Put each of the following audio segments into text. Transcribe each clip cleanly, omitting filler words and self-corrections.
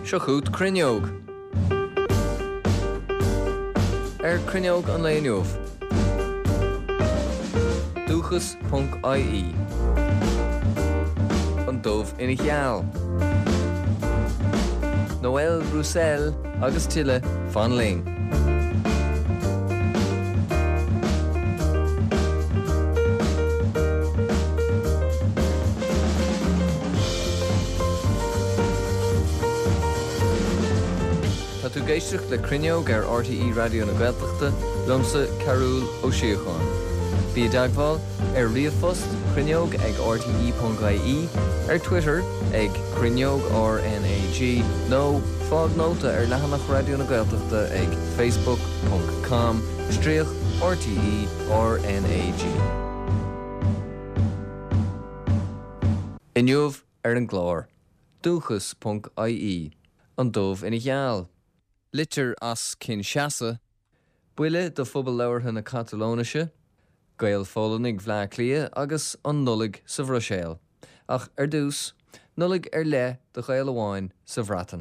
Seo chuút Cruinneog. Cruinneog an léinneomh. Dúchas.ie An dómh ina cheall. Noel Roussel agus Tille Van Ling. Tá tú géisteach le Cruinneog ar RTE Radio na Gaeltachta, lomsa Carúil Ó Síocháin. Bí dagháil ar riamhphost Cruinneog ag rte.ie, ar Twitter ag Cruinneog RNAG, nó fág nóta ar leathanach Radio na Gaeltachta ag facebook.com/RTE RNAG. Inniuh ar an glár. Dúchas.ie An dómh ina cheall. Litir as Kinshasa, buile do phobal leabhartha na Catalónaise, Gael fólanig bhleá clia agus an nullig sa bhroiséal. Ach ar dús, nullig ar le do Gael amháin sa bhratan.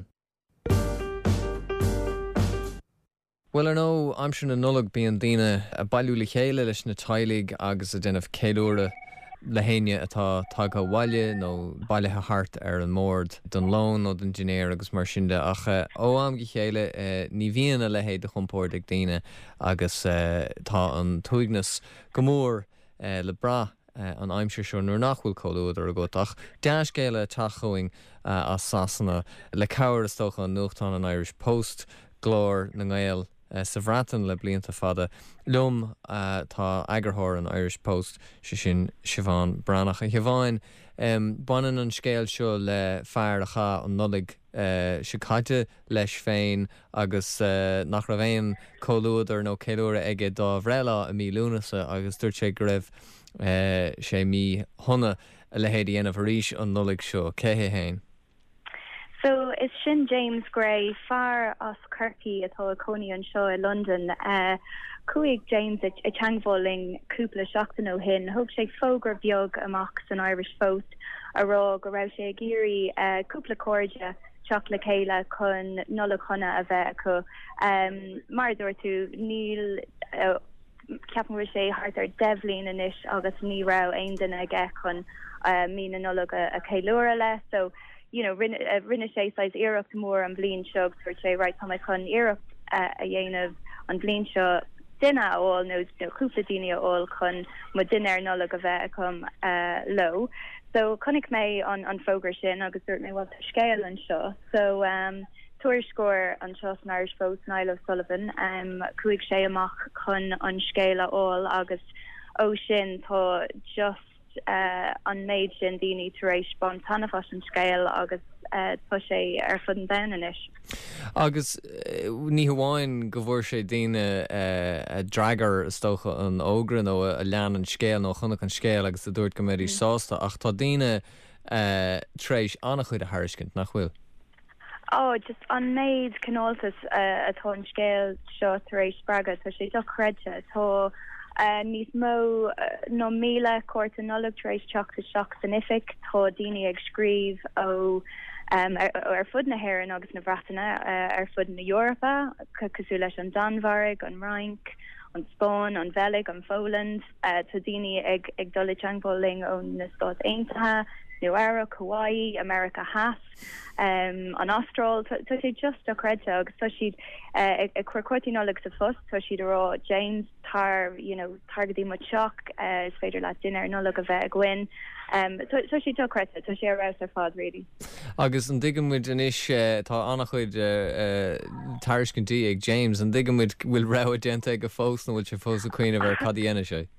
Well ar nó, aimsir na nullig bíon daoine a bailú le chéile leis na tailig agus a déanamh céadúra le héine atá tagtha bhaile nó bailithe hart ar an mórd don lón nó don dinéir agus mar sinnde ach ó am go chéile ní bhíonna le héad a chumpóir ag daoine agus tá an tuignas go mór le bra an aimsir seo nuair nachhfuil choulúd ar a go ach deas céile tachoing as sasanna le cabhar is tócha an nuachtán an Irish Post glór na Gael sa bhratan le blianta fada lum tá agarthóir an Irish Post sin Siobhan Branach a Siobhan banan an scéal seo le fear a cha an nullig se caite leis féin agus nach ra bhéin choulúidir nó céadúra aige dá bhreile a mí lúnasa agus dúirt sé go raibh sé mí honna le héad dhéanamh arís an nullig seo céthe héin. So is sin James Gray far as Kirky atá Coney an seo in London cuaig James a teangmhóling cúpla seachtain ó hin thug sé fógur beag amach san Irish Post a rá go raibh sé géirí cúpla cóide teach le chéile chun nula chuna a bheith acu mar dúir tú níl ceapan sé hart ar devlín inis agus ní rá aon duine aige chun mí na nula a céúra le so you know, rinne sé sais iirecht mór an blian seo for sé right tá chun iirecht a dhéanamh an blian seo duine all nó cúpla daine all chun mu duine ar nula go bheith chum lo. So connic mé an fógur sin agus dúirt mé bhil scéal an seo. So tuair scór an seo an Irish Post Niall O'Sullivan cuaig sé amach chun an scéile all agus ó sin tá just an méid sin daoine tar éis bontanna fashion scéal agus tá sé ar fud an dain inis. Agus ní hamháin go bhfuair sé daoine a dragar stocha an ógra nó a lean an scéal nó chunach an scéal agus a dúirt go méid sásta ach tá daoine tréis annach chuid a thairiscint nach bhfuil. Just an méid canoltas atá an scéal seo tar éis spraga tá sé do creide tá níos mó nó míle cuairta nullag tar éis teach seach sanific tá daoine ag scríb ó ar fud na hhéireann agus na bhreataine ar fud na Eorpa cosú leis an Danmhairg an Rheinc an Spáin an Bheilg an Fóland tá daoine ag dul teangmhóling ón na Stát Aontaithe New Era, Hawaii, America Haas, an Austral, so she just a creide agus so she'd a cuaircuirtínálaigh sa fust, so she'd rá James tar, targadí mu shock, is féidir le dinner nólaigh a bheith a gin. So she took credit, so she aroused her fad really. Agus an digam with an ish tá annach chuid tairiscintí ag James an digam with will rá a dente ag a fós nó bhfuil se fós a cuioine of ar cadíana sé.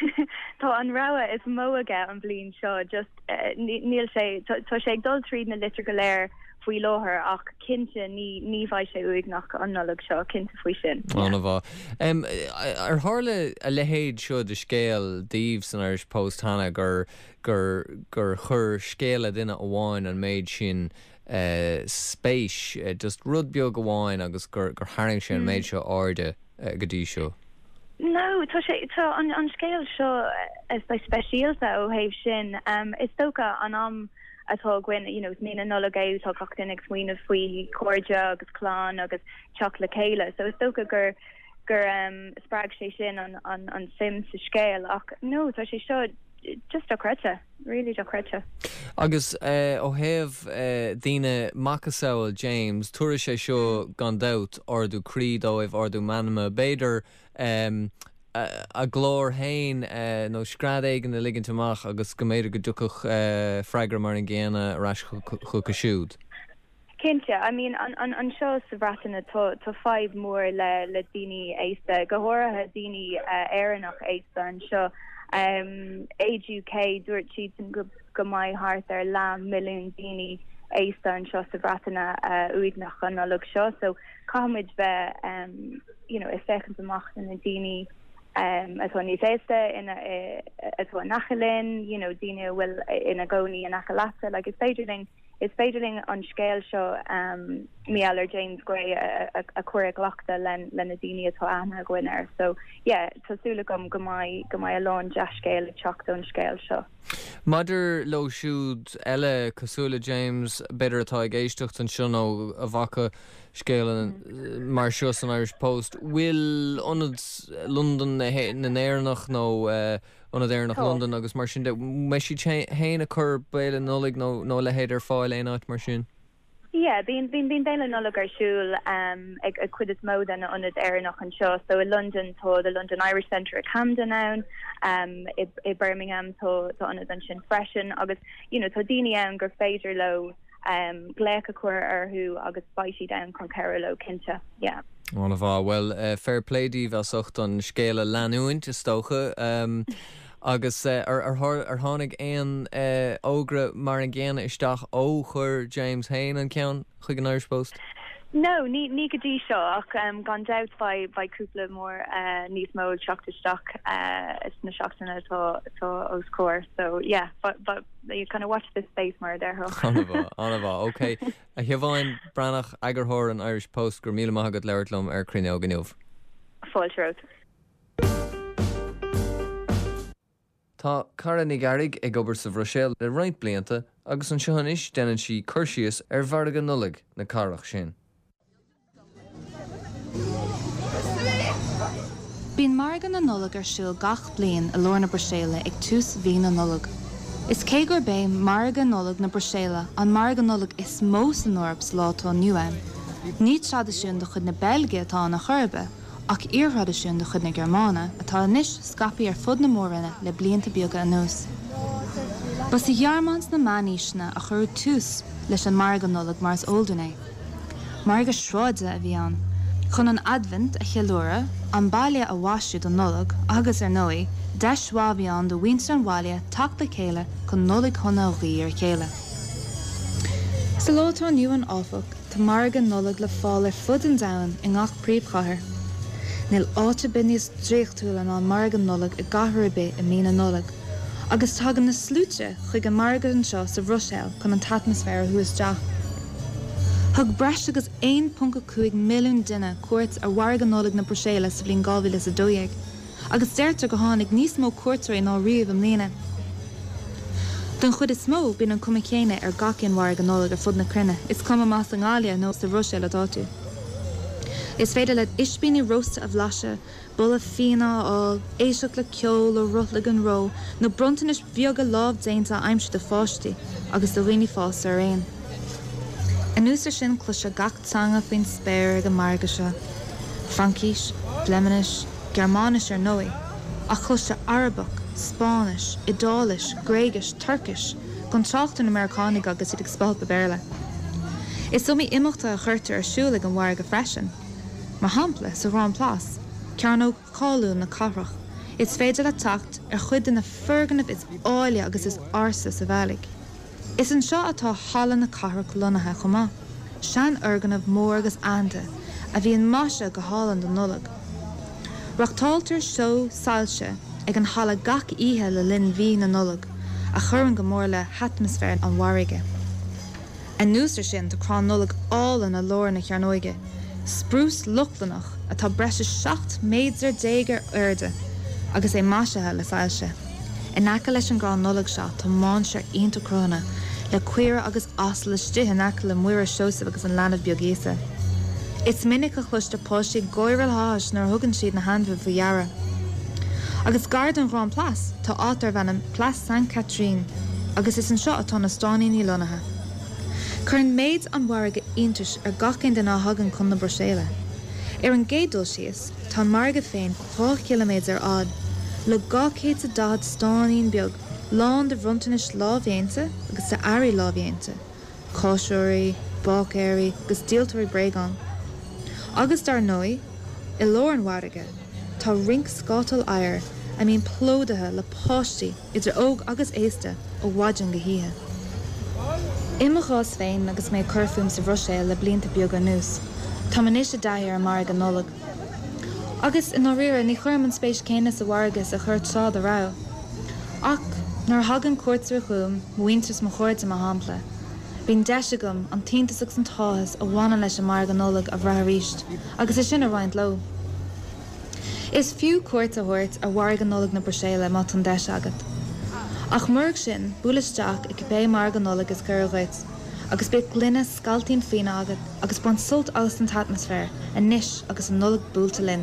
Tá an rá is mó aige an blion seo just níl sé tá sé ag dul tríd na litir go léir faoi láthair ach cinnte ní bhaid sé uig nach an nullag seo cinnte faoi sin. Anna bha. Ar tharla a lehéad seo de scéal díobh san Irish Post hana gur chur scéala duine amháin an méid sin spéis just rud beag amháin agus gur haing sé an méid seo áde go dtí seo. No, tá an scéal seo is by speisialta ó héobh sin is tócha an am atá gin mí nola gaú tá cotain ag smuoine faoi cordia agus chlán agus chocolate céile, so is tócha gur sppraag sé sin an sim sa scéil ach nó tá sé seo just a crete, really a crete. Agus ó héamh daoine macasáil James tuair sé seo gan dat ardú críd óibh ardú manama beidir a glór hain nó scrad éigen na liggin amach agus go méidir go dúcach freigra mar an ggéana arás chu siúd. Kinte, I mean, an seo sa bhreatanna tá 5 mór le daoine éiste, go háirithe daoine éireannach éiste an seo. AUK dúirt siad go maiid thart ar milliún daoine éiste an seo sa bhreatanna uidnach an nollag seo, so cáid bheith is fechan amach na daoine atá níos éiste atá nachalinn, daoine bhfuil ina gcónaí a nachalata, like is féidirling an scéil seo míallar James Gray a cuaig lachta len na daoine atá anna gcuinear. So yeah, tásúla go maiid a lán de scéil teachta an scéil seo. Maidir lo siúd eile cosúla James beidir atá ag éisteacht an sin ó a bhacha scéile mar seo an Irish Post. Bhfuil ionad London na éireannach nó ionad éireannach London agus mar sin me si héana a chur béile nolig nó le héidir fáil éáit mar sin? Yeah, bín béile nolig ar siúil ag cuid is mód an ionad éireannach an seo, so in London tá the London Irish Centre at Camden ann, i Birmingham tá ionad an sin freisin, agus tá daoine ann gur féidir lo gléic a chuir arthú agus spáisí down chun ceithre lo cinnte, yeah. Well, fair play díomh a socht an scéile leanúint is tócha. Agus ar tháinig éon ógra mar an ggéana isteach ó chur James Hain an ceann chuig an Irish Post? No, ní go dtí seo ach gan doubt by cúpla mór níos mó seachtasteach is na seachtainna tá ó scór, so yeah, but you kind of watch this space mar there. Anna okay. A heamháin branach agurthóir an Irish Post gur míle maithagad leirlumm ar cruinne ó gniuh. Fáilte. Tá Cara ní garig ag obair sa bhroiséil le roinnt blianta agus an seohanis déanann si chuirsíos ar bharga nullig na carach sin. Bín margan na nullag ar siúil gach blian a lorna Broiséile ag tús bhí na nullag. Is cé gur bé margan nullag na Broiséile an margan nullag is mó an Eorpas látá nuam. Ní tradiisiún do chud na Belgia atá na churbe, ach iarthradisiún do chud na Germána atá níos scapi ar fud na mórrinne le blianta beaga an nús. Bas i dhearmáns na maníisna a chur tús leis an margan nullag mars olduné. Marga sráide a bhí an. Chun an advent a chealúra, an baile a bhaisiú don nullag agus ar nói, deis bhí an do winter an bhaile tacht le chéile chun nullag chuna ghí ar chéile. Sa látá nniu an áfach, tá marga nullag le fáil ar fud an dain in ngach príomhchathair. Níl áte binníos dréachtúil an marga nullag i gahar be i mína nullag, agus tagan na slúte chuig an marga an seo sa Bhroiséil chun an atmosfér thuas deach. Thug breis agus 1.5 milliún duine cuairt ar wargan nullag na Broiséile sa bhíon 2012, agus deirtear go tháinig níos mó cuairtear ná riamh am líana. Don chud is mó bíonn an cumicéine ar gacin wargan nullag ar fud na crinne, is cum más an gália nó sa Bhroiséile dátu. Is féidir le isbíní rosta a bhlaise, bula fína áil, éiseach le ceol ó ruthlaigh an ró, nó brontanis bheaga lámh déanta aimse de fáistí, agus do riní fás ar réin. An úsar sin cloise gach tanga faoin spéir go marga seo. Frankis, Fleiminis, Germánis ar nói, a cloise Arabach, Spánis, Idális, Gréigis, Turkish, gon trácht an Americanig agus iad ag spáil beberle. Is sumí imachta a chuirte ar siúla an warga freisin. Mar hampla sa rán plás, cearn ó cáú na carach, is féidir le tacht ar chuid na ferganmh is áile agus is arsa sa bhealaigh. Is an seo atá hallan na carach lonathe chumá, sean organmh mór agus anta, a bhí an maise go hálan don nullag. Rachtáltar seo sailse ag an hala gach ihe le linn bhí na nullag, a churann go mór le atmosfér an warige. An núsar sin tá crán nullag álan a lór na chearnóige, sprús luchlanach atá breise 7 méidir dégar urde, agus é maisithe le sailse. In aice leis an grán nullag seo tá máin sear ionta cróna, le cuiire agus asla stithanach le muir seosamh agus an leanamh beagéasa. Is minic a chluiste póistí goireil háis nar thugann siad na handbh fahearra. Agus gard an Grand Place tá átar bheanam Place Saint Catherine agus is an seo atá na stánaí lonathe. Churn méid an bharige iontais gacinn den á hagan chun na Brocéile. An gédul sios, tá marga féin 4 km ád, le 200 dad stánaín beag, lán de bhrontanis lábhéanta agus de airí lábhéanta, cóisiúirí, bácéirí agus díaltóirí breagán. Agus dar nói, I lór an bharige, tá rink scátal air a mín plódathe le páistí idir óg agus éiste ó bhaidan go híthe. Imachás féin agus mé curfúm sa Brocéile le blianta beag an nús. Tá man is a dair a marga nolag. Agus in áíire ní chuirman spéis céine sa bhargus a chuirt sá de rá. Ach, nar hagan cuairtar chuum, muintas mo chuirte a hampla. Bhín deise gom an 10 an táthas a bhána leis a marga nolag a bhrearíist, agus is sin a roiint lo. Is fiú cuairt a thuirt a bharga nolag na Brocéile mat an deis agat. Ach murg sin, búlaisteach I cibé marga nolag is gurghait, agus beag glynne scaltín féin agat agus bon sult agus an atmosfér a níis agus an nolag búlta linn.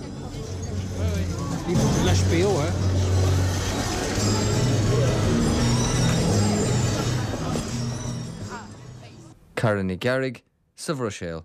Leis beo, Caranna Garrig sa Bhrocéil.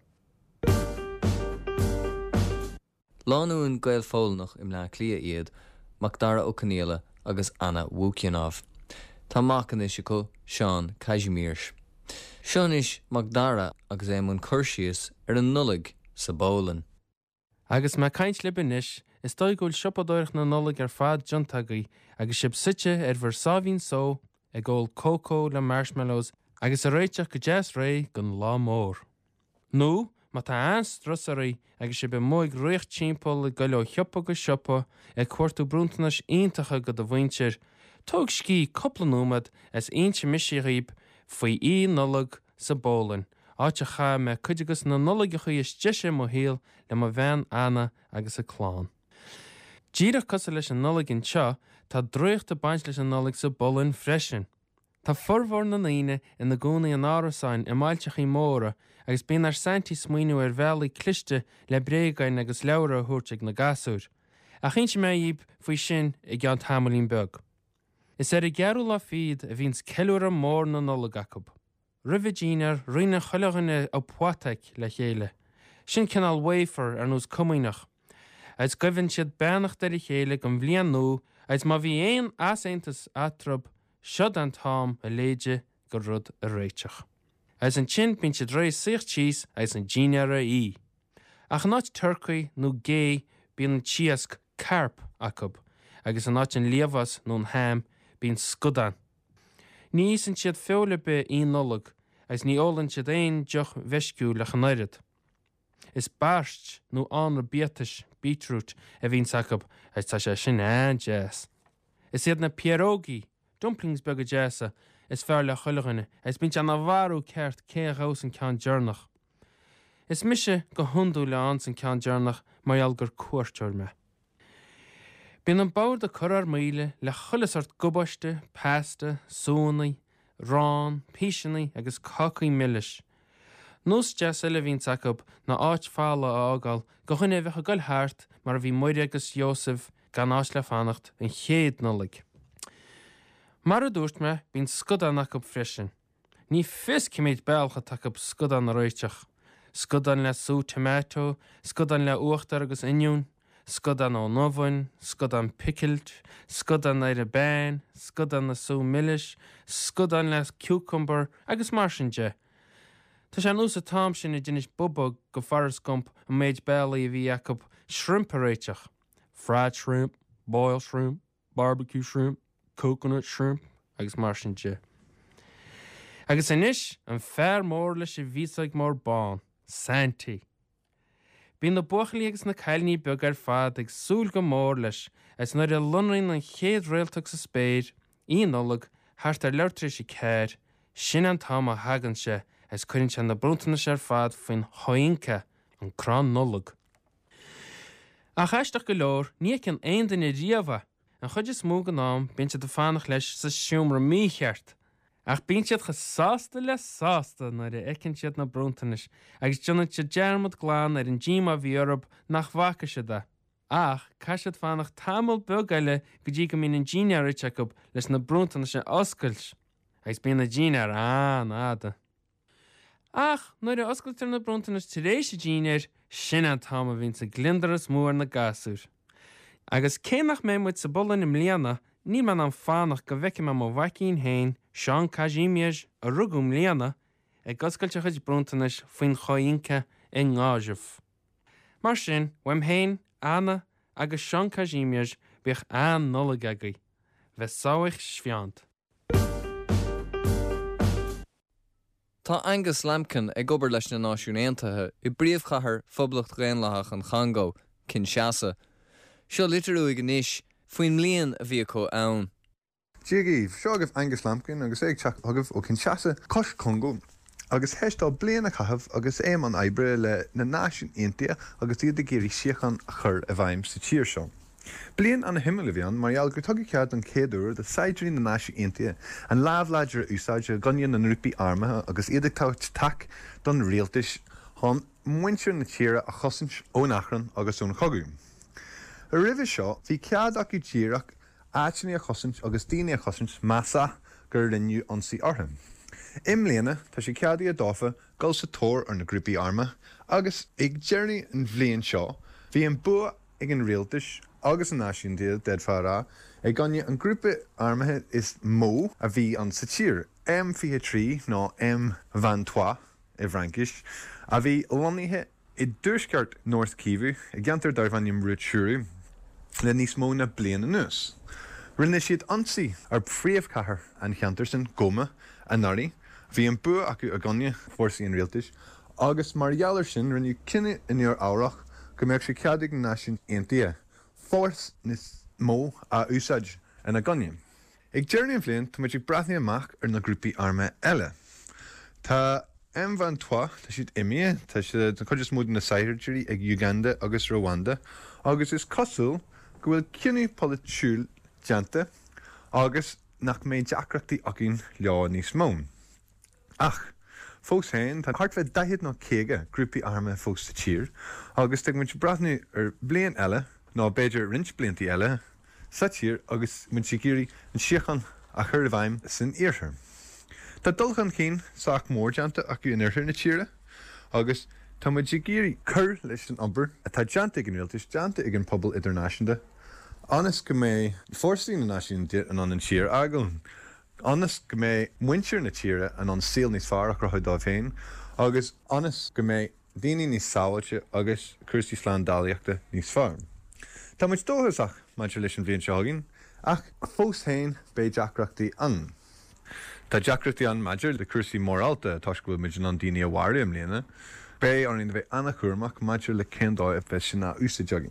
Láúin gail fólnach im le clia iad, mac dara ó Caníla agus Anna Wúkianov. Tá machan is go Sean Kazimierz. Sean is mac dara agus mun chuirsíos an nulig sa bólan. Agus me caint libanis is dóigúil siopadóirich na nolig fad jontagaí agus sib site bhar sáhín só ggóil coco le marshmallows agus a réiteach go jazz ré gon lá mór. Nó, má tá anstrasaí agus sib móig riocht timppó le go le thiopa go siopa cuairtú brúntanas iontacha go do bhaintir, tóg cí copplanúmad as aonse misisiríb faoi nolig sa bólan, áte cha me chuidegus na nolagicha is deise mo héal le má bhean Anna agus a chlán. Díadach cos leis an nolig in seo tá dróocht a baint leis an nolig sa bólan freisin. Tá formhór na naine in na gúnaí an árasáin I máilteach í móra agus bíon santí smaoinú bhealaí cliste le bréagain agus leabhar a thuirteach na gasúr. A chinse mé íb faoi sin I gceann tamalaín beag. Is I gearú le fiad a bhíns ceúir mór na nolig acu. Rivigínar rina choileganna ó puataic le chéile. Sin cinál wafer nús cumíach. Ais gohann siad beannach de chéile go bhbliain nó, ais má bhí éon asaontas atrab siod an tám a léide go rud a réiteach. Ais an sin bín siad rééis síocht tíos ais an ddíineara í. Ach náit turcaí nó gé bíon an tíasc carp acu, agus an náit an léamhas nó an ham bíon scudan. Níos an siad féola be nolig, ais ní ólann siad éon deoch bheisciú le chanéirid. Is barst nó anra beatais beetroot a bhín sacab ais tá sé sin jazz. Is iad na pierogi, dumplings bega jazza, is fear le chuileganna, ais bínt an bharú ceart céachás an cean dearnach. Is mise go hundú le an san cean dearnach mar algur cuairteir me. Bín an báir de churar míle le chulasart gubaiste, pasta, súnaí, rán, píisinaí agus cacaí millis. Nus jazz le bhín sacab na áit fála ágáil go chunne bheitcha goil háart mar bhí muide agus Joseph gan áis le fannacht an chéad nolig. Mar a dúirt me bín scudan acu freisin. Ní fis cimméid bealcha takeab scudan réiteach. Scudan le sú tomato, scudan le uachtar agus inniún, scudan ó nóhain, scudan pickled, scudan le a bain, scudan le sú millis, scudan le cucumber agus mar sin de. Tá sé an ús a tám sin I dinis bubba go faras gump a méid bealaí a bhí acu shrimp a réiteach. Fried shrimp, boiled shrimp, barbecue shrimp, coconut shrimp, agus mar sin de. Agus inis an fear mór leis I bhísaigh mór bán, Santi. Bhín na buachalí agus na cailní beag fad ag súil go mór leis as nuair a lunraín an chéad réalteach sa spéir, nolig, thart leirtris I céir, sin an tám a hagan se as chuinn se na brúntaine sé fad faoin haince an crán nolig. A chaisteach go leor, ní cin aon den I riamha, an chuid is mó go nám bín se do fánach leis sa siúmra mícheart. Ach bín siad sásta le sásta na ecinn siad na brúntanis, agus dionad siad dearmad glán ar an ddíma bhí Eorop nach bhaca siada. Ach, caiisiad fánach tamil begaile go dtí go mín an ddíine riteach leis na brúntanis sin oscailt. Agus bíon na ddíine náda. Ach, nuair oscailtar na brúntanis taréis a ddíine sin an táma bhín sa glindaras mór na gasúr. Agus cénach mé muid sa bolan im líana, ní man an fánach go bheice me mo bhaicín hain, seán caisíimiis a rugum líana, ag oscailte chuid brúntanis faoin choínce in ngáisih. Mar sin, weim hain, Anna agus seán caisíimiis bích an nula agaí, bheith sáich sfiant. Tá Angus Lampkin ag obair leis na náisiúnaontaithe I bríomhchathair phoblacht Ghaonlathach an Congo, Kinshasa. Seo litirú ag níos faoin mbliain a bhí acu ann. Dígih, seo agah Angus Lampkin agus ag teach agah ó Kinshasa, Cos Congo, agus heistá bliana chahabh agus éim an oibre le na náisiún India agus iad a géirí siochan a chur a bhaim sa tíir seo. Blian an na himile bhíon mar eall gur tugadh cead an céadúr de saidrí na náisiún India an lábhláidir úsáide gonnean na nrúpaí armathe agus iad ag táit tac don rialtais chun muintir na tíre a chosint ón achran agus ón chogu. A ribh seo, bhí cead acu tíreach áitinaí a chosint agus daoine a chosint massa gur rinneú ansaí ortha. Imléana tá sé ceadaí a dáfa gal sa tóir ar na grúpaí arma agus ag dearnaí an bhliain seo, bhí an bua ag an rialtais agus an náisiún díal deadfárá ag gonne an grúpa armathe is mó a bhí an sa tír M23 ná M23 I Frankis a bhí loníthe I dúsceart North Kivu ag gantar darhanim ruútúrú le níos mó na bliana nús. Rinne siad ansaí ar príomhchathair an cheantar sin goma a narí, bhí an bua acu a gonne fórsaí an rialtais, agus margheallar sin rinne cinenne iníor áireach go mbeadh sé ceadaigh na náisiún India, fós níos mó a úsáid ina gonne. Ag dearnaí an bhliain tá muid ag braithnaí amach ar na grúpaí arma eile. Tá M23 tá siad imie, tá siad chuidir smúd na saithirteirí ag Uganda agus Rwanda, agus is cosúil go bhfuil cinenne politiúil deanta agus nach méid deacreachtaí acinn leá níos mó. Ach, fós hain tá hart bheith daithid ná céige grúpaí arma fós sa tír, agus ag muid braithnaí ar blian eile ná beidir rint bliantí eile sa tír agus muid sé géirí an siochan a chur a bhaim san iarthar. Tá dulchan cín saach mór deanta acu in iarthar na tíre, agus tá muid sé géirí chur leis an obair a tá deanta ag an rialtais, deanta ag an pobl idirnáisiúnta. Anas go mé fórsaí na náisiúnta an an tír agam. Anas go mé muintir na tíre an síl níos fearr a crotha dá féin, agus anas go mé daoine níos sábhailte agus cuasaí slandálaíochta níos fearr. Tá muid dóthasach maidir leis an bhliain seágin, ach fós hain bé deacreachtaí an. Tá deacreachtaí an maidir le cuasaí mór alta tá go bhfuil muid an daoine a bhairú am líana, bé ar bheith annach chuirmach maidir le céndáid a bheith sin na úsáideagin.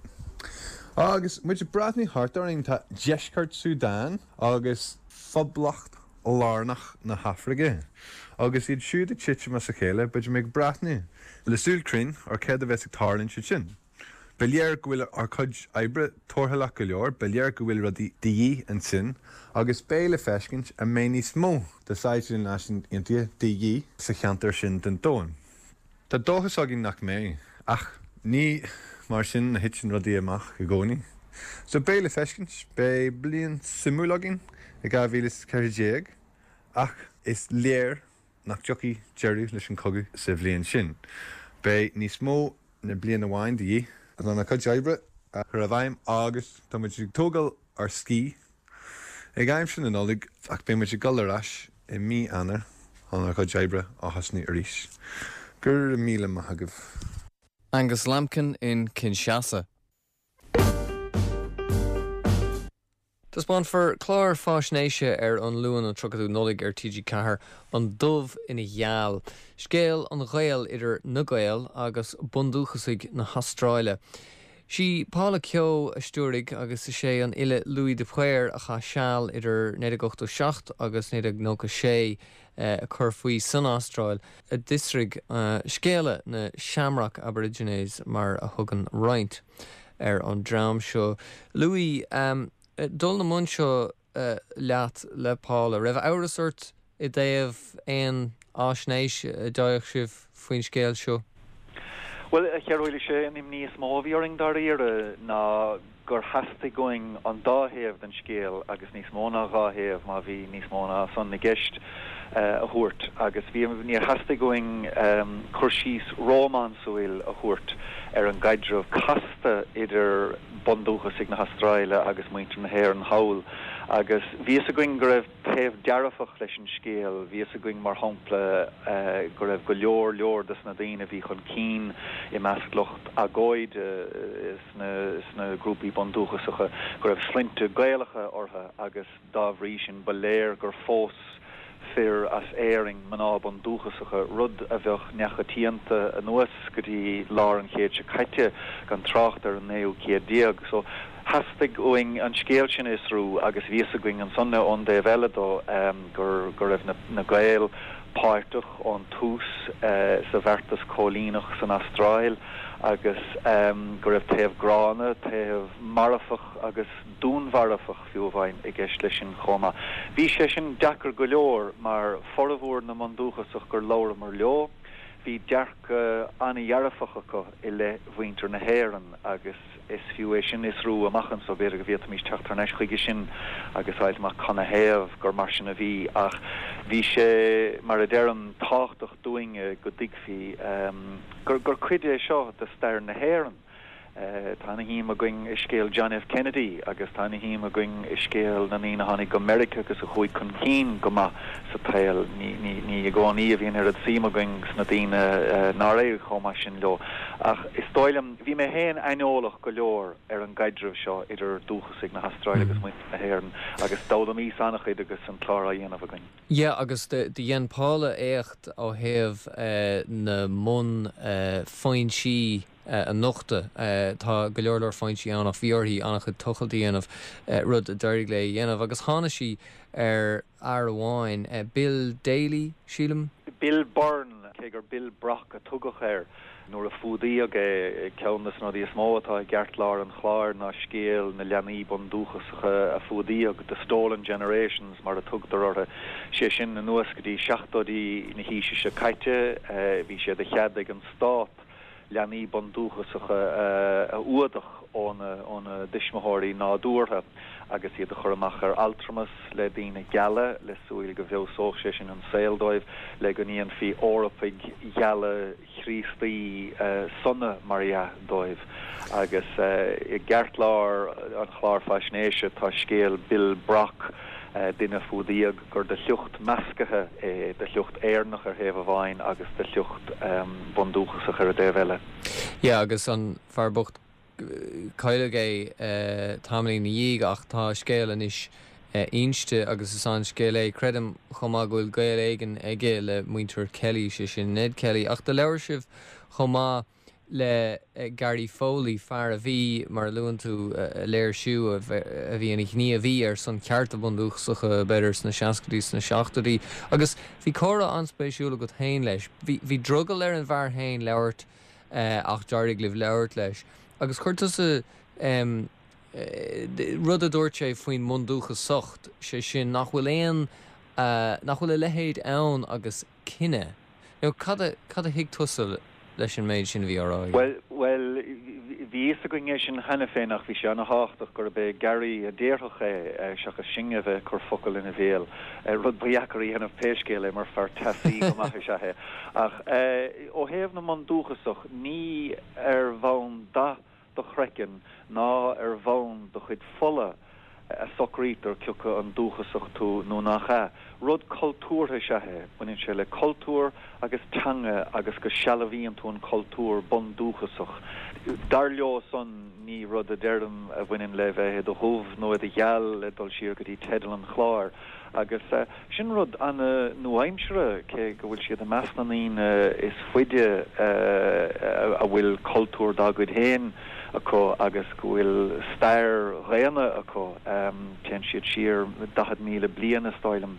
Agus muid braithnaí hartaring tá deisceart Súdán agus phoblacht lárnach na Hafrige. Agus iad siúd ag tiite mas a chéile, beidir méid braithnaí le súlcrin ar céad a bheits ag tarlann siad sin. Beléir go bhfuil ar chuid oibre torthaach go leor, beléir go bhfuil rudí daí an sin, agus béle feiscint a mé níos mó de saidú náisiún India daí sa cheantar sin den dóin. Tá dóchas agin nach mé, ach ní mar sin na hit sin rudí amach go gcónaí. So béle feiscint bé blion simúlagin ag 2040, ach is léir nach jockey Jerry leis an cogu sa bhliain sin. Bé níos mó na blian amháin daí, an na chuid oibre a chur a bhaim agus tá muid tógal ar cí. Ag aim sin an olig ach bé muid gal arás I mí anar an na chuid oibre á hasnaí arís. Gur míle maithagah. Angus Lampkin in Kinshasa. Tás bán for chlár fásnéise ar an luan an trocadú nolig ar TG Cahar an dubh ina gheal. Scéal an ghail idir na gael agus bundúchasig na Hastráile. Si Pála Keo a stúrig agus is sé an ile Louis de Puer a cha seal idir 1987 agus 1996 a chur faoi san Astráil a disrig scéala na Shamrock Aborigines mar a thugan roint ar an drám seo. Louis, dul na mun seo leat le Pála, raibh áras ort I dtaobh an ásnéis dóibh sibh faoin scéal seo? Well, chearúil sé in níos móhíoring dar ire ná gur hasasta going an dáhéamh den scéal agus níos móna gáhéamh má bhí níos móna san na gceist a thuirt agus bhí ní hasasta going chuirsís rómánsúil a thuirt ar an gaiddrih casta idir bondúchas ag na Hastráile agus muintir na héir an hawl agus bhí a going go raibh taobh dearafach leis an scéal, bhí a going mar hampla go raibh go leor dus na daine bhí chun cín I measclocht agóid is na grúpaí bondúchasacha go raibh slinte gaalacha ortha agus dábhrí sin baléir gur fós fear as airing maná bondúchasacha rud a bheoh nechatíanta an nuas go dtí lár an chéad se caite gan tráchtar an néú céadíag so hastig oing an scéal sin is rú agus bhí a going an sunna ón dé bheladó gur raibh na gael páirteach ón tús sa bhartas cólínach san Astráil agus go raibh taobh grána, taobh marafach agus dúnharafach fiúmhain I gceist leis sin chomá. Bhí sé sin deacar go leor mar formhór na mandúchasach gur leabhar mar leo, bhí dearc annahearafach acu I le bhaintear na héireann agus is fiú sin is rú amachchan so bhéad go bhíad mís teachtar neis chuige sin agus áid mar chuna héamh gur mar sin a bhí ach bhí sé mar a dearm táchtach dúinge go dtigfí gur cuide seo de stair na héireann tána hím a going I scéal John F. Kennedy agus tána hím a going I scéal na nína hánig America agus a chuig chun cín go ma sa tail ní a gáí a bhíon ar a síma going sna daine ná réir chomá sin leo ach is stoilm bhí mé héan einolach go leor ar an gaiddrih seo idir dúchasig na Hastráil agus muint na héireann agus dáda mí sanach agus an chlára dhéanamh a going. Yeah, agus de dhéan pála écht ó héamh na mun fáin si an nochta tá go leor fáin si annach bhíorthaí annach chud tuchailtaí dhéanamh rud a deirig le dhéanamh agus tháina si ar amháin Bill Daly sílam? Bill Byrne cé gur Bill Brock a tugach air nuair a fúdaí a ceannas nó dí smó atá gceart lár an chláir ná scéal na leanaí bondúchasacha a fúdaí agus The Stolen Generations mar a tugtar ortha sé sin na nuas go dtí seachtóidí na híise se caite bhí sé de chead ag an stát leanaí bondúchasacha a uadach ón dismathirí nádúrtha agus iad a chur amach ar altramas le daoine geala le súil go bhfuil sóch sé sin an saoildóibh le go níon fí órapaig geala chríostaí sunna maria dóibh agus I gceart lár an chláir faisnéise tá scéal Bill Brock duine fúdaíag gur de lucht meascathe de lucht éarnach ar héamh bháin agus de lucht bondúchasach ar a déhheile. Yeah, agus an farbocht caiile tamlí na díag ach tá scéalan is inste agus is an scéal credim chomá gohfuil gail éigen aige le muintir Kelly sé sin Ned Kelly ach de leabhar sibh chomá le Gary Foley fear a bhí mar luann tú léir siú a bhí ana ní a bhí ar san cearta bondúchasacha beidir na 60s na 70í agus bhí córa anspéisiúla go hain leis bhí drugal ar an bhar hain leabhart ach deardig libh leabhart leis agus chuirtas rud a dúirt sé faoin mundúchas socht sé sin nach bhfuil lehéad ann agus cinenne. Cad a hiag tusa leis an méid sin bhí ará? Well, bhí a going é sin hena féinach bhí sé anna háach gur be Gary a déirthach seach a singe bheith chur focail ina bhéal rud briacarí hena péiscéile mar fear tasaí go maithe sethe ach ó héamh na mandúchasach ní ar bhain da do chrecin ná ar bhain do chuid fola a socrítar ciúcha an dúchasach tú nó nach rud cultúrtha sethe buinn sé le cultúr agus teanga agus go sealahíonn tú an cultúr bondúchasach dar leo son ní rud a deirm a bhainein le bheith do thuh nó a gheall le dul siar go dtí tedal an chláir agus sin rud an nuaimsere cé go bhfuil siad a measnaín is fuide a bhfuil cultúr dágad héin acu agus go bhfuil stair réana acu ten siad siar 10,000 bliana stáilm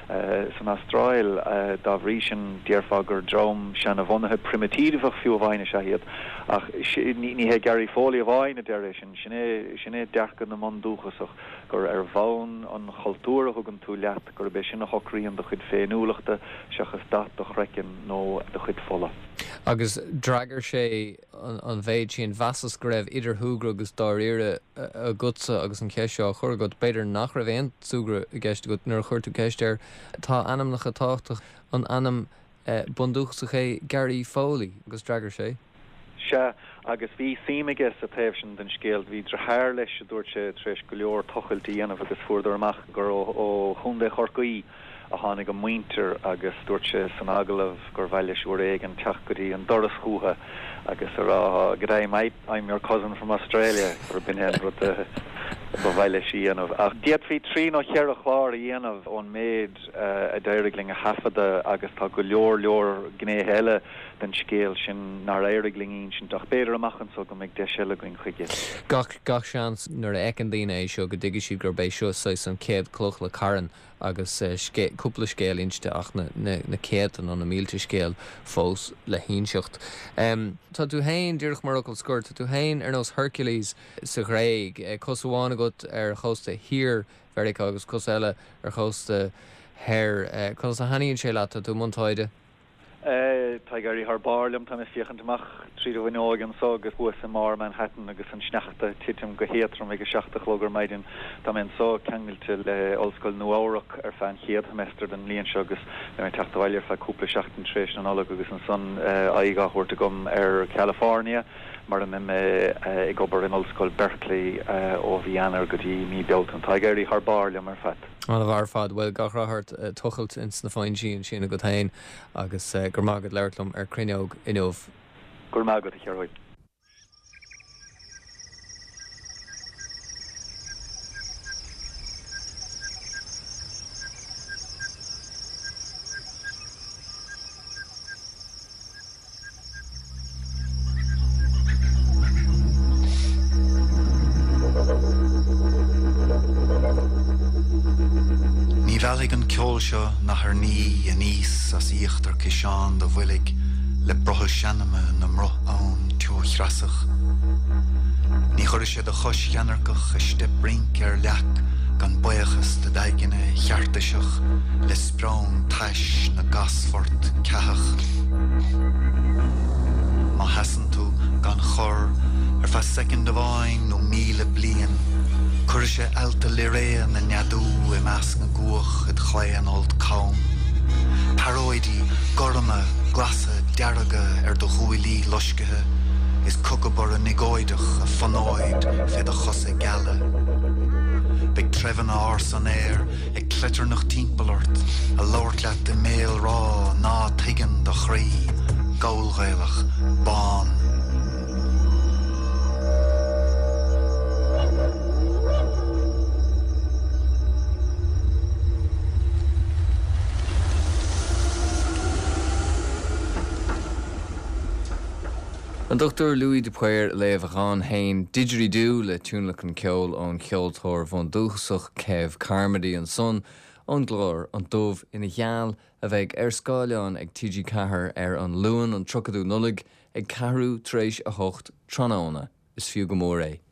san Austrail da bhrísin dearfagur drom sean a bhonathe primitívach fiú bhaine se hiad ach ní he Gary Foley a bhaine der sinné dearcan na man dúchasach gur bhain an chaltúra thugann tú leat gur be sin na hochríon do chud féinúlaachta seachas dat do chrecin nó do chud fola. Agus dragar sé an bhéid sin vasas go raibh idir thugra agus dáíire a gutsa agus an ceisio chur go beidir nach raibh éon súgra i gceist go nuair chuirtú ceisteir tá anam nach chatáach an anam bundúchsa ché Gary Foley agus dragar sé. Se agus bhí síimiige sa taobh sin den scéal hí drathir leis a dúirt sé treis go leor tochiltaí dhéanamh agus fuair amach gur ó chunda chorcaí a tháinig go muinter agus dúirt sé san agalah gur bhaile siúr éig an teachgurí an doras chuútha agus ará go raibh I'm your cousin from Australia gur bin hen rud go bhaile sí dhéanamh ach diaad hí trí nó chear a chláir dhéanamh ón méid a deirigling a hafada agus tá go leor gné heile den scéal sin nar éirigling sin dach beidir amachchan so go méid de seile goin chuige. Gach seans nuair ecan daine é seo go dtigi siad gur bééis seo sa an céad cloch le caran agus cúpla scéal inste ach na céan an na mílte scéal fós le híseocht. Tá tú hain dúrach marcal scoir, tá tú hain ar nos Hercules sa réig cosháin agat ar chosta hir verric agus cos eile ar chosta hair cos a haíonn sé le tú montáide. Tá garí th barlam tá is fiochantamach trí a bhainógan so agus bua sa mar Manhattan agus an sneachta titim go héatrum ag seachtach logur maidin tá men so ceangilte le olscoil nuárach ar fan chéad semester den líon se agus le mé teachtáilir fe cúpla seachtain tréis an ola agus an son aige chuirta gom ar California mar an ag obair in olscoil Berkeley ó bhíanaar go dtí mí bealtan tá garí th barlam ar fat. An bhar fad bhfuil gachrathart tochailt ins na fáin sin a go tain agus gur mágad leirlumm ar cruineog inmh. Gur mágad a chearhaid. Bheallig an ceol seo na th ní a níos as íochttar ciseán do bhuilig le brotha seanama na mroth ann tuaithrasach. Ní chuir sé do chos cheanarcach iste brink ar leach gan buochas de daigine cheartaiseach le sprán taiis na gasfort ceach. Má hasan tú gan chor ar fa second bháin nó míle blian chuir sé alta le réan na neadú I meas na guach ad chléan old caum. Paróidí, gorma, glasa, dearaga ar do huilí loscathe is cucabar a nigóidech a fanóid fé a chosa gala. Big trevan a ars an air ag clitar nach timpelort a lortleat de mail rá ná tigan do chrí gólghailach bán. An Dr. Louis Dupuyer léamh gan hain didgeridoo le túnlach an ceol ón cheoltóir von dúchasach Kev Carmody an son an glór an dómh ina gheall a bheith ar scáileán ag TG Cahar ar an luan an trocadú nullig ag carú tréis a hocht tróna is fiú go mór é.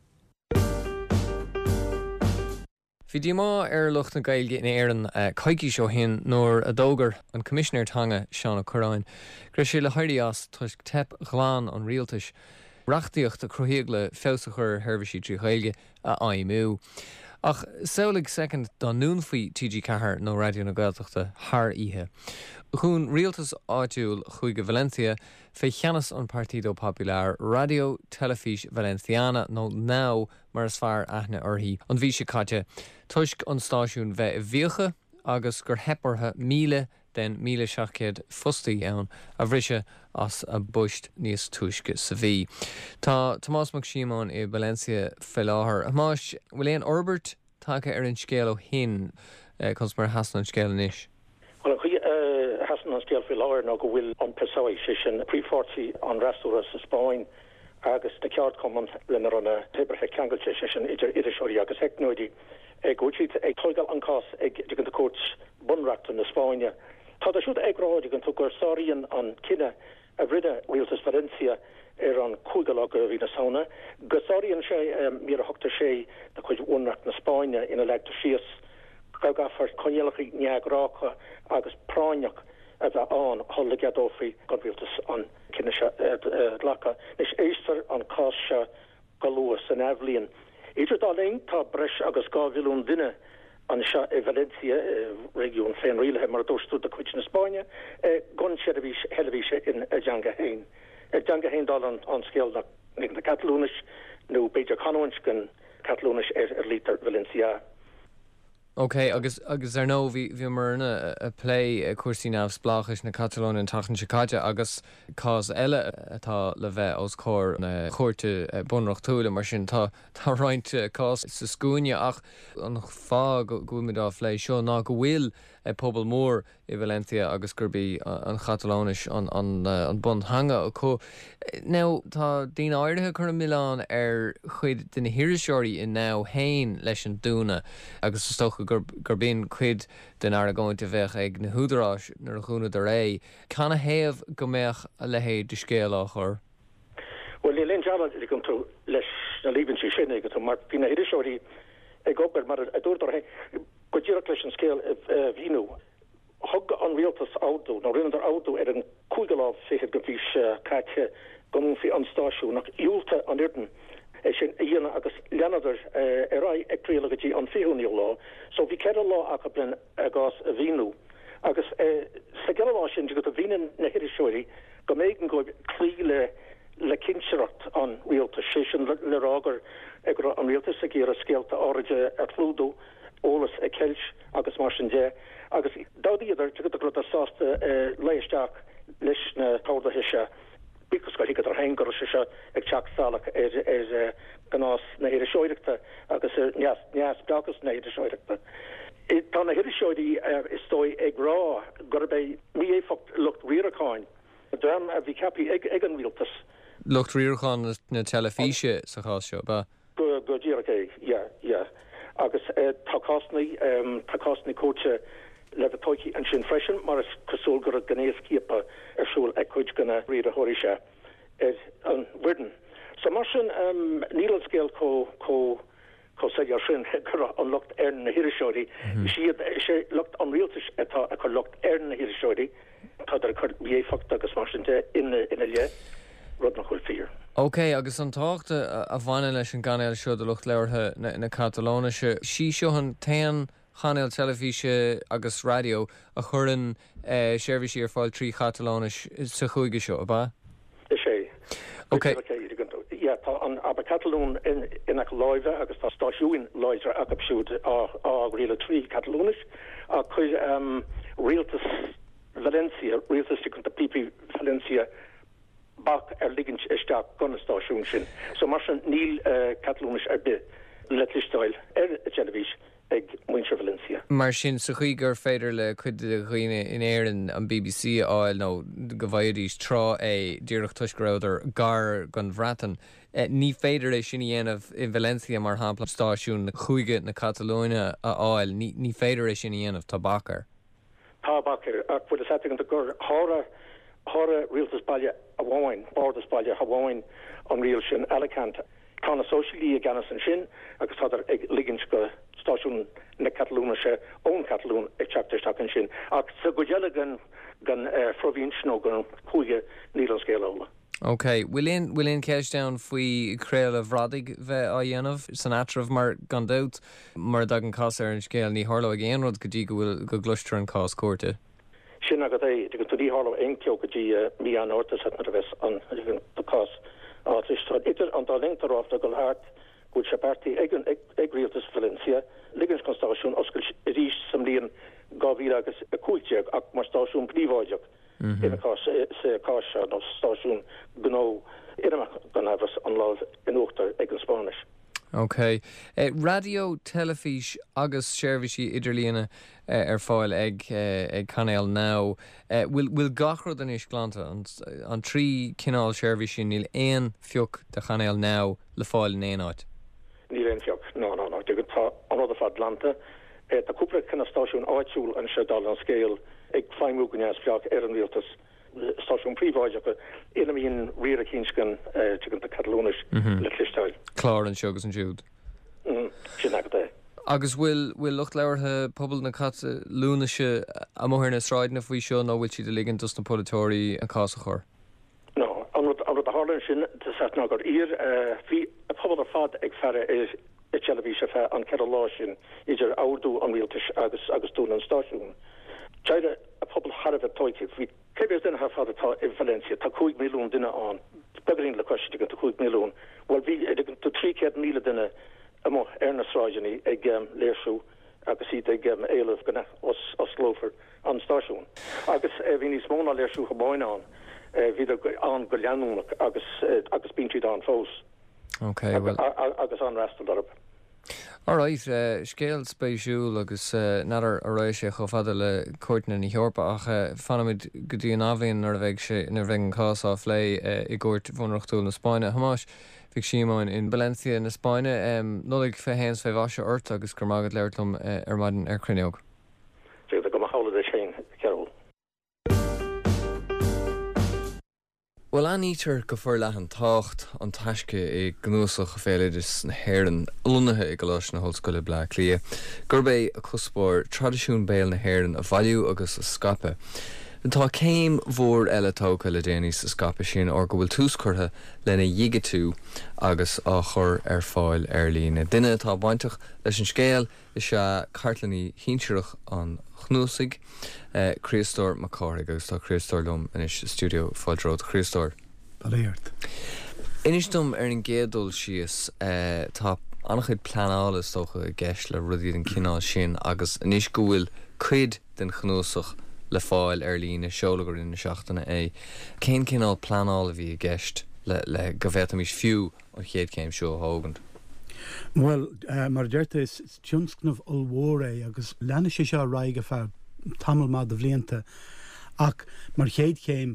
Bhí dí má ar lucht na gailge in éan caiicí seo hin nóair a dógar an commissioner tanga Seán Coráin. Gur sé le hairí as tuis tep gláán an rialtais reachtaíocht a cruthíag le fésachar herbhisí trí gailge a aimú. Ach saolig second don nún faoi TG Cahar nó radio na Gaeltachta thar ihe. Chún rialtas áitiúil chuige Valencia fé cheannas an Partido Popular Radio Telefís Valenciana nó ná mar is fearr aithne orthaí an bhí sé caite. Tuisc an stáisiún bheith I bhíocha agus gur hepartha míle den 1700 fustaí ann a bhriise as a buist níos tuisce sa bhí. Tá Tomás Mac Simón I Valencia fé láthair. Amáis bhfuil éon orbert take ar an scéal ó hin cos mar hasan an scéal inis. Well, hasan an scéal fé láthair nó go bhfuil an pesáid sin príomhfortaí an rastúras sa Spáin agus na ceart common lenne an heberhe kangelche idir seoí agus hecnoidi goid ag toigal an cás ag digan de coach bunrat na Spáine. Tá a siúd agrá digan tu gur sáíon an kinne a ride Wheeltas Valencia an cúgalog a hí na sauna. Gosáíon sé mí a hotar sé na chuid únrat na Spáine ina letar sios gafar conelach neagrácha agus práineach a bheit an hollegedófi gan Wheeltas an kinne lacha. Is éister an cás se galúas an Evlíon. Idir dá lein tá breis agus gáhilún duine an se Valencia region féin riile mar dóstú a cuiit na Spáine gon helvíse in Djanga Hain. Djanga Hain dal an scéal na Catalúnis nó beidir Canhaint gan Catalúnis lítar Valencia. Ok, agus nó bhí marna a play a cuasí náh splachas na Catalóin an tachan Chicago agus cás eile atá le bheith os cór na chóirte bunracht túla mar sin tá roiinte cás sa scúine ach an fá gomuidá lei seo ná go bhfuil pobl mór I Valencia agus gurbí an Catalónis an bun hanga ó có. Now tá dín áirithe chur Milán chuid den hiiriseoirí in ná hain leis an dúna agus stocha gurbín chuid den Aragóinte bheith ag na húdarás nar a chúna de ré. Canna héamh go méach a lehéad de scéal á chur? Well, le jala gom tú leis na líbann sí sinna go mar hí na hiiriseoirí ag obair mar a dúirtar go ddíach leis an scéal víú. Hog an Wheeltas auto na rinder auto an kugelá sé go vís katje gom fi an staisiú nach Júlte an Irden sin dhéana agus lenader ra agrélagatí an féúní lá, so vi ke lá a blin agas a víú agus sa gelá sin go a vínin na hiiriseoirí go méigen go clíle le kinserat an Wheeltas sé le rager ag an Wheeltas a gé a scéalta áide a flúdó ólas a kelch agus mar sin dé. Agus dáidir tu go a sásta leiisteach leis na táda hiise bicos go hiad ar hengar se ag teach salach ganás na hiiriseoireachta agus neas begus na hiiriseoireachta. Tá na hiiriseoirí is stoi ag rá gurbé mí éfacht lucht riaracháin. Dam a bhí capi ag an Wheeltas. Lucht riaracháin na telefíe sa chá seo ba? Go ddíach ja. Agus takásni coache le toiki an sin freschen mar kasol go gannéskipa ersúlekuid ganna ri a horise an wirden. So mar sin nílsgéel ko sé sin an locht na hiiriseoirí si sé locht an Wheeltas etá a locht na hiiriseoirí tá er chu éfacht agus mar sin ina le rud nach chuil fír. Ok, agus an táachta a bhaine leis an ganéil seo de lucht leirthe na Catalóise. Sí seo an taan chanéil telefíe agus radio a churann séirvisí ar fáil trí Catalónis sa chuige seo, ba? Is sé. Ok. Ja, tá an aber Catalún in ach láimhe agus tá stáisiúin láidir agabsúd á riile trí Catalónis a chuid Wheeltas Valencia, Wheeltas chun de PP Valencia bak liggins isteach gonnestáisiún sin. So mar sin níl Catalónis be letlisteil televís ag Muintre Valencia. Mar sin sa chuigur féidir le chud roiine in éan an BBC áil nó go bhaidís trá díireach tuisgróidir gar gan bhratan. Ní féidir é sin dhéanamh in Valencia mar hapla stáisiún na chuige na Catalóine a áil, ní féidir é sin dhéanamh tá bakar. Tá bakar ach bfu a setting an gur Hora Wheeltas Baile a bháin, Bordas Baile a bháin an riil sin Alicante. Tána socialí a ganas an sin agus tá ag liggins go stáisiún na Catalúna se ón Catalún ag teachtarteach an sin. Ach sa go déile gan províns nó gan chuige níl an scéile. Ok, bhfuilon ceisteann faoi créil a bhradig bheith á dhéanamh san atrah mar gandát mar dag an cás ar an scéal ní hála a géanrod go dtí go bhfuil go gluistir an cás cuarta. Sin agad é go tuí hála einceo go dtí mí an ortas het na bheits an cás átristrad. Idir an dá lengtarráfta go háart go se party ag Wheeltas Valencia liggins constáisiún oscail rís sam líon gáhí agus a cúilteag ach mar stáisiún príomháideach ina cás nó stáisiún gó idirach gan ahras an láh in óachtar ag an Spáis. Ok. Radio, telefís agus seirbhísí idirlíana fáil ag Canéal Now. Bhfuil gachrod an isglánta an trí cinál seirbhísí níl éon fioc de Canéal Now le fáil in éonáid. Níl éon fioc, no. Dú go tá anrada fadlanta. Tá cúpla cinna stáisiún áitiúil an sedal an scéal ag feimú gneas fiach an rialtas stáisiún príomháide go éanaíon riar a cínscan tugann de Catalúnis le clisteáil. Clár an seogus an Jude. Sin agad Agus bhfuil lucht leabhartha pobl na cat lúnaise a mthir na sráidna faoi seo nó bhfuil siad ligann dus na polytóirí an cása chur? No, an rud a hálann sin de setna gur ír hí a pobl a fad ag ferre i televíse fe an ce lá sin idir áú an rialtas agus dún an stáisiún. Teide a pobl Harh toitiid, hí cébéir den ha fad atá i Valencia, tá 5 milliún duine an. Begarín le cosiste go 5 milliún. Well hí tú 3 míle duine amo na sráidení ag léirsú agus iad ag éileh gona os Lofer an stáisiún. Agus hí níos móna léirsú go báin an hí an go leanúnach agus bíntí an fós. Okay, agus an restal darab. Alright, scéal spéisiúil agus nadar a rééis sé cho fada le cuairtna ní Heorpa ach fanamid go dtí an abhlíonn nar bheith an cása lé i gcuirt bhunreachtúil na Spáine. Hamáis bhíh siamáin in Valencia na Spáine, nólaigh fé héans fé bhaise ort agus gur mágad leirlumm ar maidin ar Cruineog. Sé go hála é sin ceol. Well, anítar go fór leat an tácht an taisce i gnúsach a féile is na héireann lonathe i go leis na hallscoile Bla Clia. Gurbé a chuspóir tradiisiún béal na héireann a bhailiú agus a scape. Tá céim mhór eile tóca le déanaí sa scape sin or go bhfuil túscurtha lena dhiige tú agus á chur ar fáil ar lína. Duine tá baintach leis an scéal is se cartlaní hínseirech an chnúsaigh Christóir McCarthaigh agus tá Christóir lom in is studio fáilród Christóir. Baléirt. Inis dom ar an géadúil sios tá annachchuid planálas tócha a gceist le rudaí an cinál sin agus inis go bhfuil cuid den chnúsach le fáil ar lína seolagur in na seachtainna é. Cén cinál planála bhí a gceist le go bhheitamis fiú an chéad céim seo hógant. Well, mar deirta is tionscnamh olmhór agus lena sé seo raige fear tamil má do bhblianta ach mar chéad céim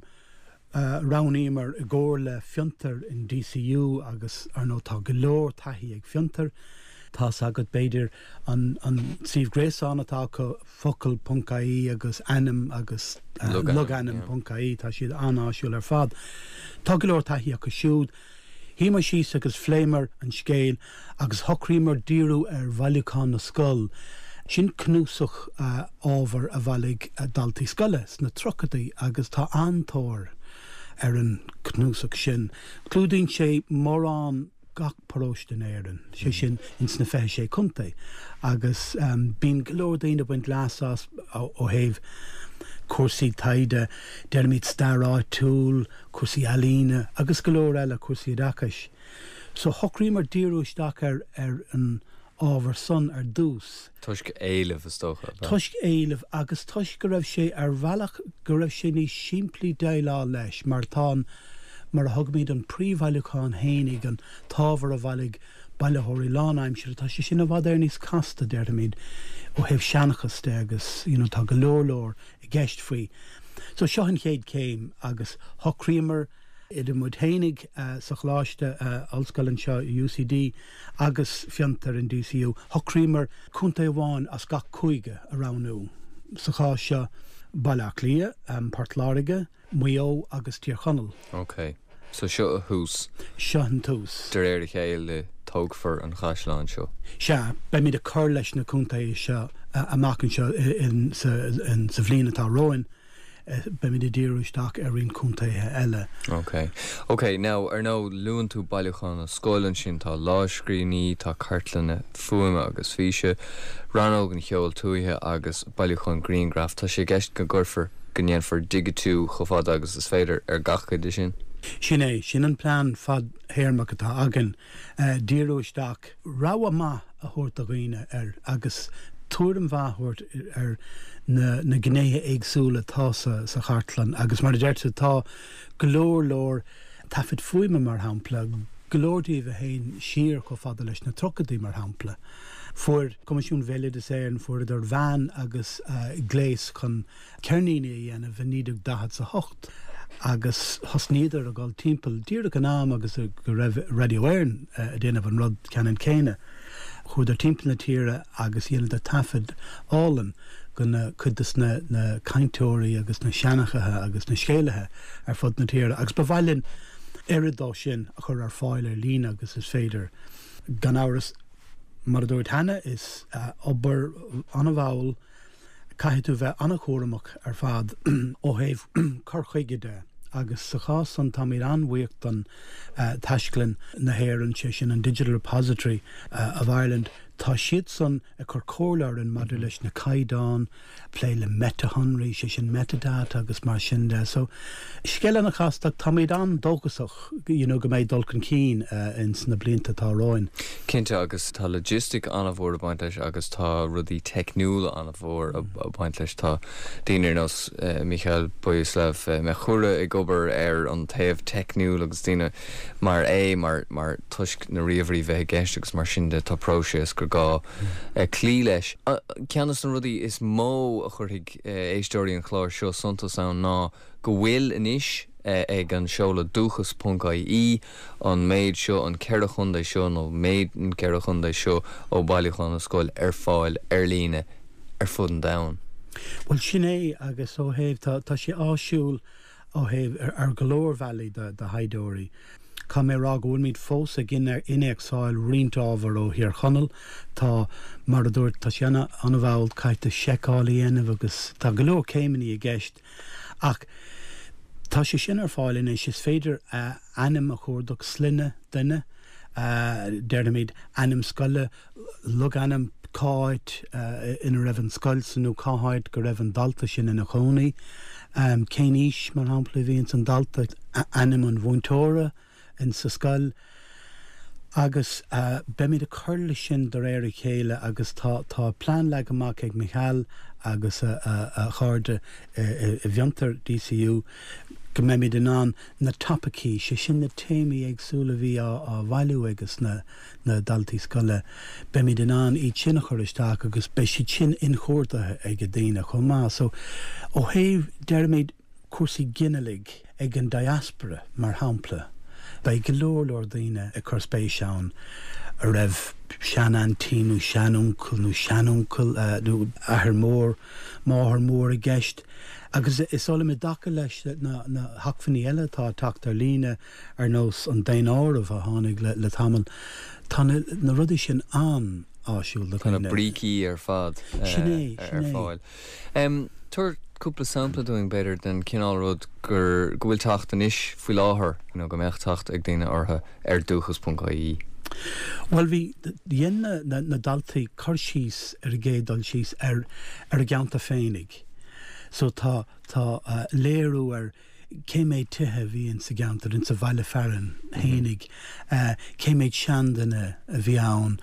ranímar i ggóir le fiontar in DCU agus ar nó tá go leor taithí ag fiontar tá agad beidir an Steve Grayson atá go focal.caí agus anam agus luganam.caí tá siad anáisiúil ar fad. Tá go leor taithí go siúd hí mar síos agus fléimar an scéal agus thochrímar díú ar bhailiúcán na scoil. Sin cnúsach ábhar a bhalig daltaí scoiles na trocadaí agus tá antóir ar an cnúsach sin. Clúdaíonn sé mórrán gach paróist in éireann. Sé sin ins na fé sé cunta agus bín go leor daoine buint lasás ó thaobh cuasaí taide, dermid starrá túl, cuasaí alína, agus go leor eile cuasaí dacais. So thochrímar díúisteach ar an ábhar son ar dús. Tuisc éileh is tócha. Tuisc éileh agus tuisc go raibh sé ar bhealach go raibh sé ní siimplí déilá leis mar tá mar a thugmíad an príomhhailiúcán héananig an tábhar a bhalig bailithirí lánaimsir tá sé sin a bhd ar níos casta deirmid ó hebh seanachas agus tá go leor i gceist faoi. So seo an chéad céim agus thochrímar idir mud hénig sa chláiste allscoileann seo UCD agus fiontar in DCU thochrímar cúnta bháin as gach chuige aránú sa chá seo Bala Clia, Portláige, Muo agus Tíorchonal. Okay. So seo a hús. Seo an tús. Der éir chéil le tógfar an chaisleán seo. Se, be mí a chur leis na cúnta seo amachchan seo in sa bhblionn atá roin. Be mí díúisteach ar rion cúntaithe eile. Ok, now ar nó luúann tú bailúchan na scóilann sin tá láiscríní tá cartlanna fuaime agus físe ranóg an cheol túithe agus bailúchan Greengraph tá sé gceist go gurfar gnéanfar dig tú chofad agus is féidir ar gachaide sin. Sin é, sin an plán fad héirmach atá agan díúisteach ráha má a thuirt a ghoine ar agus túir an bhathúirt ar na gnéthe éagsúla tá sa chartlan agus mar deirte tá go leor taifid fuaime mar hampla glódaíh a hain siar go fada leis na trocadaí mar hampla. Fuair Comisiún Bhéile is éan fuair ar bhean agus gléis chun cearníine dhéanamh níidir 10 agus hosníidir a gáil timppel dír an náam agus go raibh radioéirn a déanamh an rud ceanan céine. Chud ar timppel na tíre agus dhéanamh de tafid álan gona chudas na caiinteoirí agus na seanachathe agus na scéalathe ar fud na tíre. Agus ba bhailinn iridá sin a chur ar fáil ar lína agus is féidir gan áras mar dúirt hena is obair an bháil caiithú bheith anna chóramach ar fad ó héh chorchuige de agus sa chás an tá mír anhuiocht an taisclinn na héann sé sin an Digital Repository of Ireland. Tá siad san a chur cólar in madidir leis na caiidán, pléile metahonraí sé sin metadata agus mar sin de. So scéile na chasteach tá míad an dógasach go méid dulcan cín in sna blianta tá roin. Cinnte agus tá logistic anna bhór a baint leis agus tá rudí techniúla anna bhór a baint leis tá daoine nos Michael Boyuslav me chura ag obair ar an taobh techniúla agus daoine mar tuisc na riomhrí bheith gceist agus mar sin de tá próise gur gá clí leis. Ceannas an rudí is mó a chuirigh éistóirí an chláir seo suntas an ná go bhfuil inis ag an seola dúchas.ie an méid seo an ceire chunda seo nó méid an ceire chunda seo ó bailíochán na scoil ar fáil ar líne ar fud an dain. Well sin é agus ó héh tá sé áisiúil ó héh ar Galore Valley de Haidóirí. Cá mé rá bhfuil míad fós a gin ar inéagsáil riantábhar ó hir chonal tá mar a dúirt tá seanna an bhil caiite seicálaí dhéanamh agus tá go leor céimeí i gceist ach tá sé sin ar fáilin is féidir anam a chuirdaach sline duine deirimiid anam scoile lug anam cáid ina raibh an scoil sanú cáid go raibh an dalta sin ina chonaí céníis mar hampla bhíonn an dalta anam an bhaintóra in sa scoil agus be míad a chuirla sin do réir chéile agus tá plán le amach ag Michael agus a cháirde i bheantar DCU go mé míad an na tapaí sé sin na téimi agsúla bhí á bhailú agus na daltaí scoile be míad an í sinna chuiristeach agus be si sin in chóirdathe ag go dtíine chumá so ó héh deirméid cuasaí ginnelig ag an diaspora mar hampla. Bei go leor daoine a chur spéis seán a raibh seanantíú seanúcail nó seanúcail nó ahar mór máthar mór a gceist agus is sola me dacha leis na hacfaní eile tá tacht ar líne ar nós an daon ámh a tháinig le tamil tá na rudí sin an áisiúil le chuna brící ar fad ar fáil. Tuair cúpla sampla doing better den cinál rud gur bhfuil tacht an isis faoi láthair go meach tacht ag daine ortha ar dúchas.ie. Well bhí dhéanana na daltaí chuirsíos ar gédal síos ar a gceanta féinnig. So tá léirú ar céméid tuthe bhíonn sa gceantar in sa bhaile fearan hénig céméid seandanna a bhí ann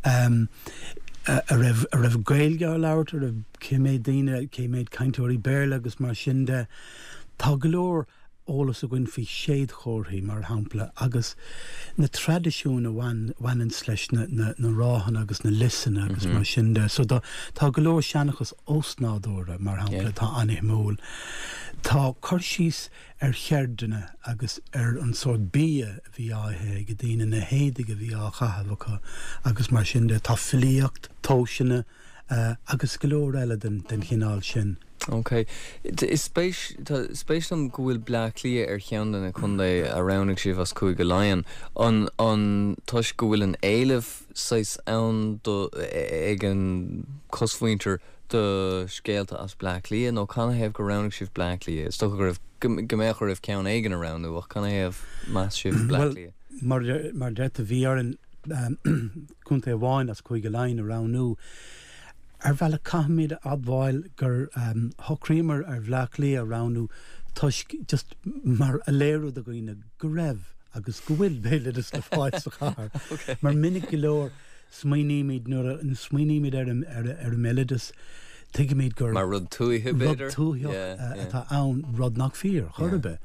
a raibh gailgeá labhairt a raibh céméid daoine céméid cainteoirí béirle agus mar sin de tá go leor ólas a gcuin fhí séad chóirthaí mar hampla agus na tradiisiúna bhaineann leis na ráhan agus na lisanna agus mar sin de so tá go leor seanachas ósnádóra mar hampla tá aithne móil. Tá chuirsíos ar cheardanna agus ar an sort bí bhí áthe go dtíine na héidige bhí á chahabhacha agus mar sin de tá filíocht tóisina agus go leor eile den chinál sin. Ok. Is spéis am go bhfuil bleach lia ar cheandanna chun é a ránnig sibh as chuig go láin an tuis go bhfuil an éileh sais ann ag an cosfuinter do scéalta as bleach lia nó canna hebh go ránnig sibh bleach lia. Is tócha go raibh goméach raibh ceann éigean around nó canna hebh más sibh bleach lia. Mar deirta bhí ar an chunta bháin as chuig go láin around nó ar bhela caiimiid admháil gur thocrímar ar bhleach lí aránú tuisc just mar a léirú a gooine go raibh agus go bhfuil béile is le fáid sa char. Mar minic go leor smaoiníimiid nuair an smaoiníimiid ar a méiledas tuigiimiid gur mar rud túithe beidir rud túithe atá ann rud nach fíor chorbe.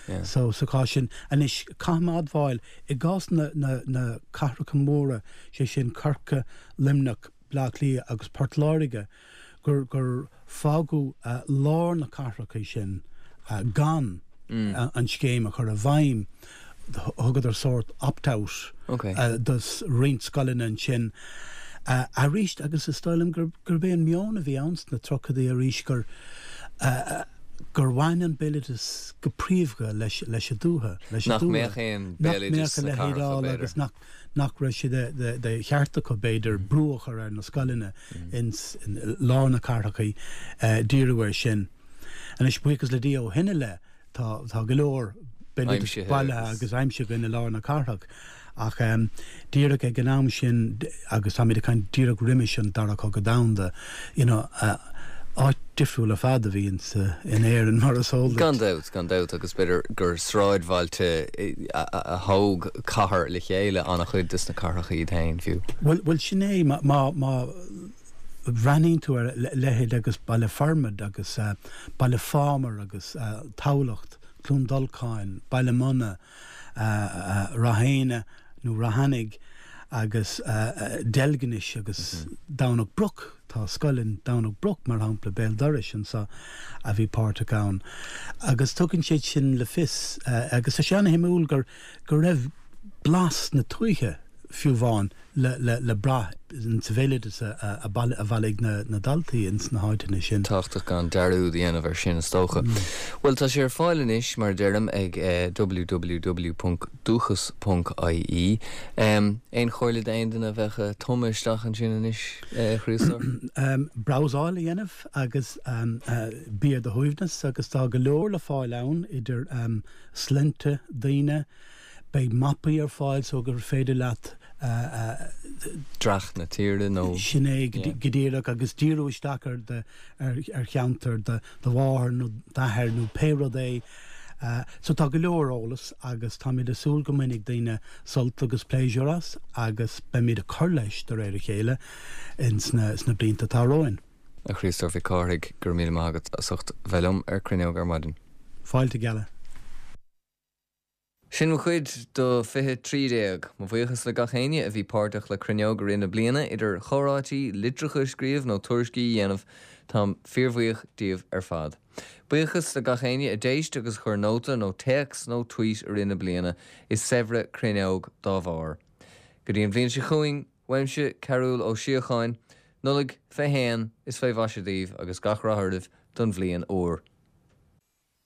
So cá sin an is caiádháil I gás na carcha móra sé sin carcha limnach blachlí agus portláige gur fágu lár na carcha sin gan an scéim a chur a bhaim thugad sort opt-out dus riint scoilin an sin. A ríist agus is stoilm gur béon meán a bhí ans na trochadaí a ríis gur bhhainan béiletas go príomhga leis a dútha. Nach méchéan béiletas na carcha agus nach ra si de cheartta go béidir brúachar ar na scoiline in lá na carchaí díirhhair sin. An is buchas le dí ó hinine le tá golóir béiletas bailthe agus aimse go ina lá na carchaach. Ach díirech ag gnáam sin agus tá míad kind díirech riimi sin darach go damda, áit difriúil a fada bhíon in éan mar asóla. Gan dat agus beidir gur sráidbhailte a thóg cathair le chéile anna chuid dus na carchaí tain fiú. Well sinné má bhreanín tú ar lehéad agus baile farmad agus baile fámar agus tálacht, clúndalcáin, baile mana, rahéine nó rahannig agus delganis agus dánach bruch tá scoilinn dánach bruch mar hampla béal doris an sa a bhí páirrta ann. Agus tugann sé sin le fis agus a seanna himúil gur raibh blas na tuithe fiú bháin le bra in savéile a bhalig na daltaí ins na háitina sin. Táchtach gan dearú dhéanamh ar sin stócha. Well, tá sé ar fáilean is mar dearm ag www.duchas.ie. Ein choirle daindana bheitcha tomisteach an sin is chríosar? Browsáil dhéanamh agus bíar de thuimhnas agus tá go leor le fáil ann idir slinte daoine bei mappaí ar fáil so gur féidir leat drach na tíre nó sinné godéireach agus díúisteach ar cheantar de bháthair nó dathir nó pérodé. So tá go leorolalas agus tá míad asúil go minic daoine sult agus pléisiúras agus be míad a chur leis do réir chéile in sna blianta táróin. A Christoph bhí cáirigh gur míle mágad a sucht bhelum ar cruineog ar maidin. Fáilte geala. Sin mo chuid do 23 má bhuichas le gachéine a bhí páirteach le cruineog ar ina bliana idir chorátí litrecha scríomh nó tuairiscí dhéanamh tá fíormhuioch díobh ar fad. Buchas le gachéine a déist agus chur nóta nó text nó tweet ar ina bliana is sefre cruineog dá bhár. Go dtíon bhíonn se chuing, weimse Carúil ó Síocháin, nulig fehéan is fé bhaisiadíomh agus gachrathirdah don bhliain ór.